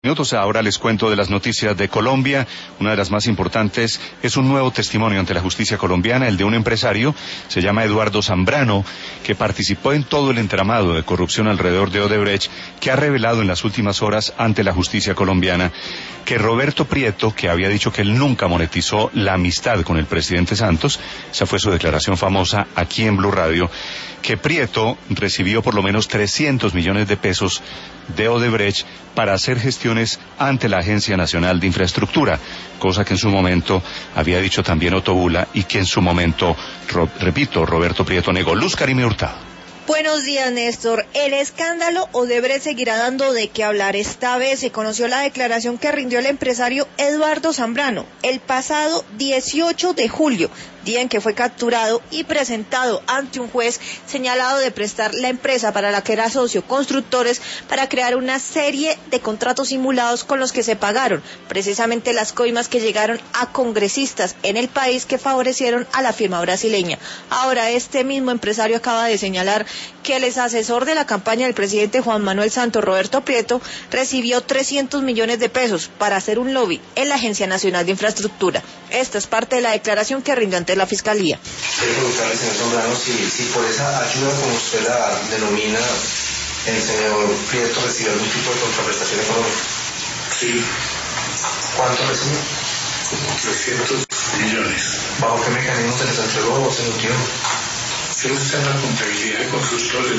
Minutos. Ahora les cuento de las noticias de Colombia. Una de las más importantes es un nuevo testimonio ante la justicia colombiana, el de un empresario, se llama Eduardo Zambrano, que participó en todo el entramado de corrupción alrededor de Odebrecht, que ha revelado en las últimas horas ante la justicia colombiana que Roberto Prieto, que había dicho que él nunca monetizó la amistad con el presidente Santos, esa fue su declaración famosa aquí en Blue Radio, que Prieto recibió por lo menos 300 millones de pesos de Odebrecht para hacer gestiones ante la Agencia Nacional de Infraestructura, cosa que en su momento había dicho también Otto Bula y que en su momento, Roberto Prieto negó. Luz Karime Hurtado. Buenos días, Néstor. El escándalo Odebrecht seguirá dando de qué hablar. Esta vez se conoció la declaración que rindió el empresario Eduardo Zambrano el pasado 18 de julio, día en que fue capturado y presentado ante un juez señalado de prestar la empresa para la que era socio, Constructores, para crear una serie de contratos simulados con los que se pagaron precisamente las coimas que llegaron a congresistas en el país que favorecieron a la firma brasileña. Ahora este mismo empresario acaba de señalar que el exasesor de la campaña del presidente Juan Manuel Santos, Roberto Prieto, recibió 300 millones de pesos para hacer un lobby en la Agencia Nacional de Infraestructura. Esta es parte de la declaración que rindió ante la Fiscalía. Quiero preguntarle, señor Zambrano, si por esa ayuda, como usted la denomina, el señor Prieto recibió algún tipo de contraprestación económica. Sí. ¿Cuánto recibió? 300 millones. ¿Bajo qué mecanismo se les entregó o se emitió? Eso está en la contabilidad de Constructores.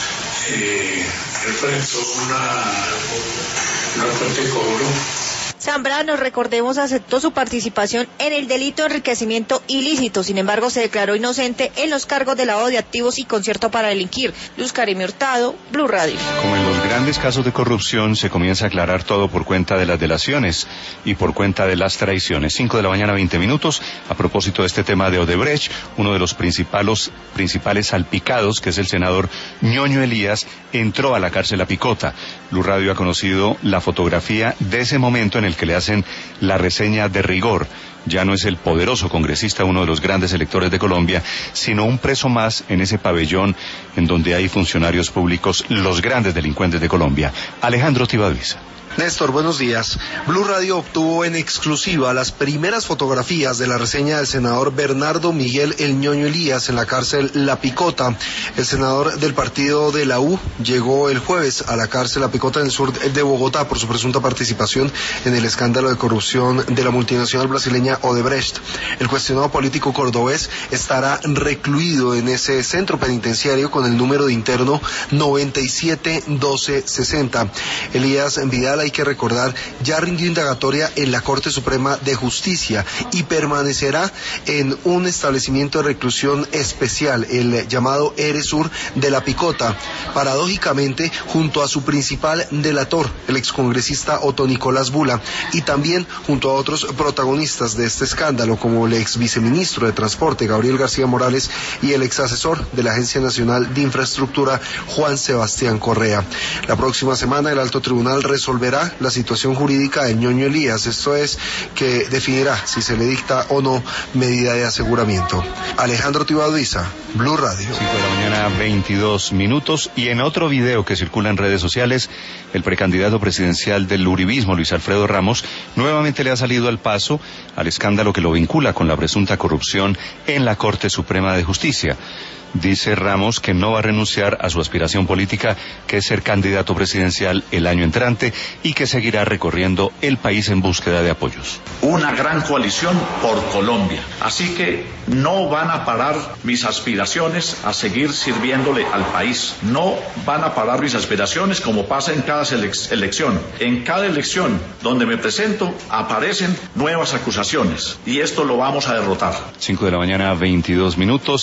Él presentó una fuente de cobro. Zambrano, recordemos, aceptó su participación en el delito de enriquecimiento ilícito. Sin embargo, se declaró inocente en los cargos de lavado de activos y concierto para delinquir. Luz Karime Hurtado, Blue Radio. Como en los grandes casos de corrupción, se comienza a aclarar todo por cuenta de las delaciones y por cuenta de las traiciones. 5 de la mañana, 20 minutos. A propósito de este tema de Odebrecht, uno de los principales salpicados, que es el senador Ñoño Elías, entró a la cárcel a Picota. Blue Radio ha conocido la fotografía de ese momento en el que le hacen la reseña de rigor. Ya no es el poderoso congresista, uno de los grandes electores de Colombia, sino un preso más en ese pabellón en donde hay funcionarios públicos, los grandes delincuentes de Colombia. Alejandro Tibaduiza. Néstor, buenos días. Blue Radio obtuvo en exclusiva las primeras fotografías de la reseña del senador Bernardo Miguel El Ñoño Elías en la cárcel La Picota. El senador del partido de la U llegó el jueves a la cárcel La Picota en el sur de Bogotá por su presunta participación en el escándalo de corrupción de la multinacional brasileña Odebrecht. El cuestionado político cordobés estará recluido en ese centro penitenciario con el número de interno 971260. Elías Vidal, hay que recordar, ya rindió indagatoria en la Corte Suprema de Justicia y permanecerá en un establecimiento de reclusión especial, el llamado Eresur de La Picota, paradójicamente junto a su principal delator, el excongresista Otto Nicolás Bula, y también junto a otros protagonistas de este escándalo, como el ex viceministro de Transporte, Gabriel García Morales, y el ex asesor de la Agencia Nacional de Infraestructura, Juan Sebastián Correa. La próxima semana el Alto Tribunal resolverá la situación jurídica de Ñoño Elías, esto es, que definirá si se le dicta o no medida de aseguramiento. Alejandro Tibaduiza, Blue Radio. 5 de la mañana, 22 minutos, y en otro video que circula en redes sociales, el precandidato presidencial del uribismo, Luis Alfredo Ramos, nuevamente le ha salido al paso al escándalo que lo vincula con la presunta corrupción en la Corte Suprema de Justicia. Dice Ramos que no va a renunciar a su aspiración política, que es ser candidato presidencial el año entrante, y que seguirá recorriendo el país en búsqueda de apoyos. Una gran coalición por Colombia. Así que no van a parar mis aspiraciones a seguir sirviéndole al país. No van a parar mis aspiraciones, como pasa en cada elección. En cada elección donde me presento aparecen nuevas acusaciones y esto lo vamos a derrotar. 5 de la mañana, 22 minutos.